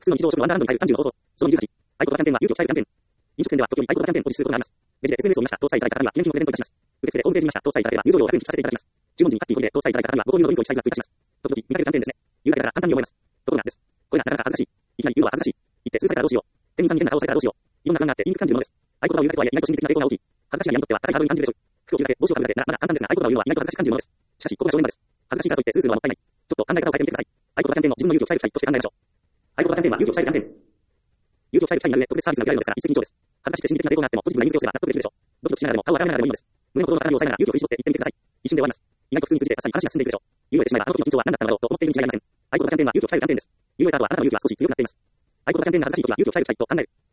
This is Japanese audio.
普通の日常食のワンダーランドに入る35放送。その28。合言葉キャンペーンは有料を鍛えるキャンペーン。飲食店では時折合言葉キャンペーンを実施することがあります。レジで SNS を見ました。搭載いただいた方には記念品をプレゼントいたします。受付でホームページ見ました。搭載いただければ入場料を楽にさせていただきます。注文時にハッピーコリで搭載いただいた方にはご購入のドリンクを一切ズラックいたします。時々見かけるキャンペーンですね。言うだけだから簡単に思います。ところがです。これがなかなか恥ずかしい。いきなり言うのは恥ずかしい。言って通されたらどうしよう。店員さんに変な顔されたらどうしよう。いろんな不安があって言いにくく感じるものです。合言葉を言うだけとはいえ意外と心理的な抵抗が大きい。恥ずかしいがにとっては高いハードルに感じるでしょう。服を着るだけ、帽子をかぶるだけならまだ簡単ですが、合言葉を言うのは意外と恥ずかしく感じるものです。しかし、ここが正念場です。恥ずかしいからといってスースーはもったいない。ちょっと考え方を変えてみてください。合言葉キャンペーンの自分の勇気を鍛える機会として考えましょう。合言葉キャンペーンは勇気を鍛えるキャンペーン。勇気を鍛える機会になる上、特別サービスが受けられるのですから、一石二鳥です。恥ずかしくて心理的な抵抗があっても、ポジティブな言い訳をすれば納得できるでしょう。ドキドキしながらでも、顔を上がらながらでもいいのです。胸の鼓動の高みを抑えながら勇気を振り絞って言ってみてください。一瞬で終わります。意外と普通に続いて確かに話が進んでいくでしょう。言い終えてしまえば、あの時の緊張は何だったのだろうと思っているに違いありません。合言葉キャンペーンは勇気を鍛えるキャンペーンです。言い終えた後はあなたの勇気は少し強くなっています。合言葉キャンペーンが恥ずかしい時は勇気を鍛える機会と考える。